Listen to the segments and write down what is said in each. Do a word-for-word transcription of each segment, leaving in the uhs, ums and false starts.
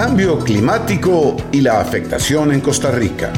cambio climático y la afectación en Costa Rica.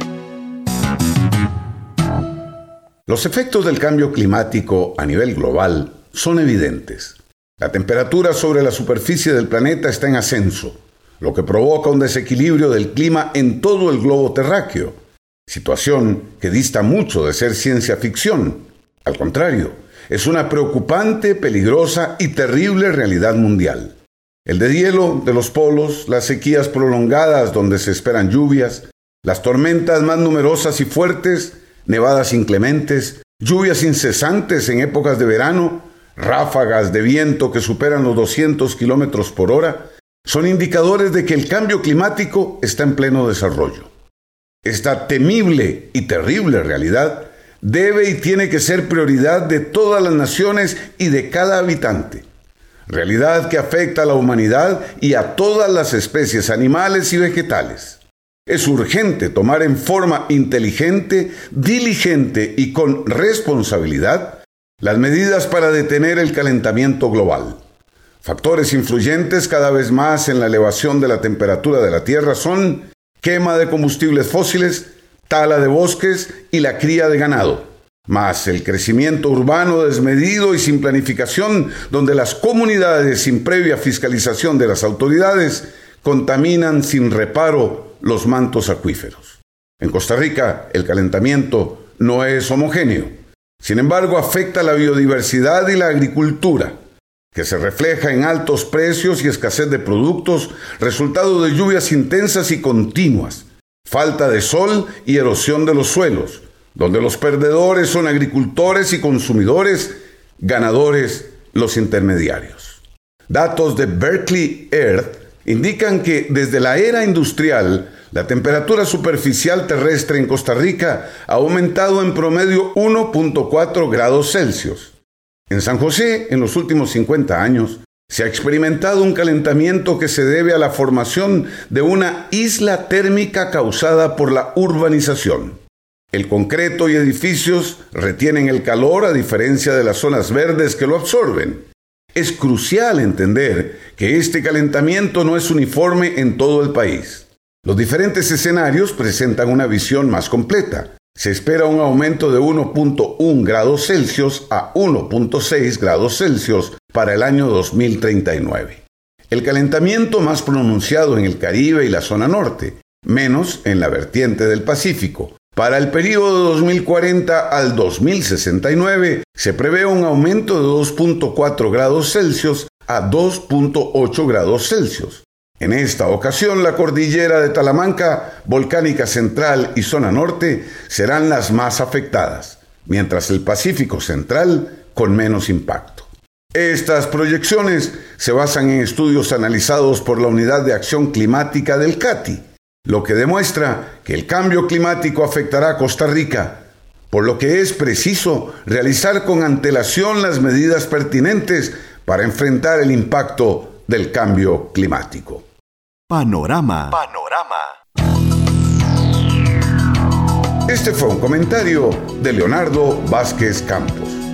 Los efectos del cambio climático a nivel global son evidentes. La temperatura sobre la superficie del planeta está en ascenso, lo que provoca un desequilibrio del clima en todo el globo terráqueo, situación que dista mucho de ser ciencia ficción. Al contrario, es una preocupante, peligrosa y terrible realidad mundial. El deshielo de los polos, las sequías prolongadas donde se esperan lluvias, las tormentas más numerosas y fuertes, nevadas inclementes, lluvias incesantes en épocas de verano, ráfagas de viento que superan los doscientos kilómetros por hora, son indicadores de que el cambio climático está en pleno desarrollo. Esta temible y terrible realidad debe y tiene que ser prioridad de todas las naciones y de cada habitante. Realidad que afecta a la humanidad y a todas las especies animales y vegetales. Es urgente tomar en forma inteligente, diligente y con responsabilidad las medidas para detener el calentamiento global. Factores influyentes cada vez más en la elevación de la temperatura de la Tierra son quema de combustibles fósiles, tala de bosques y la cría de ganado, más el crecimiento urbano desmedido y sin planificación, donde las comunidades, sin previa fiscalización de las autoridades, contaminan sin reparo los mantos acuíferos. En Costa Rica, el calentamiento no es homogéneo. Sin embargo, afecta la biodiversidad y la agricultura, que se refleja en altos precios y escasez de productos, resultado de lluvias intensas y continuas, falta de sol y erosión de los suelos, donde los perdedores son agricultores y consumidores, ganadores los intermediarios. Datos de Berkeley Earth indican que desde la era industrial, la temperatura superficial terrestre en Costa Rica ha aumentado en promedio uno punto cuatro grados Celsius. En San José, en los últimos cincuenta años, se ha experimentado un calentamiento que se debe a la formación de una isla térmica causada por la urbanización. El concreto y edificios retienen el calor a diferencia de las zonas verdes que lo absorben. Es crucial entender que este calentamiento no es uniforme en todo el país. Los diferentes escenarios presentan una visión más completa. Se espera un aumento de uno punto uno grados Celsius a uno punto seis grados Celsius para el año dos mil treinta y nueve. El calentamiento más pronunciado en el Caribe y la zona norte, menos en la vertiente del Pacífico. Para el periodo dos mil cuarenta al dos mil sesenta y nueve se prevé un aumento de dos punto cuatro grados Celsius a dos punto ocho grados Celsius. En esta ocasión, la cordillera de Talamanca, Volcánica Central y Zona Norte serán las más afectadas, mientras el Pacífico Central con menos impacto. Estas proyecciones se basan en estudios analizados por la Unidad de Acción Climática del C A T I, lo que demuestra que el cambio climático afectará a Costa Rica, por lo que es preciso realizar con antelación las medidas pertinentes para enfrentar el impacto del cambio climático. Panorama. Panorama. Este fue un comentario de Leonardo Vázquez Campos.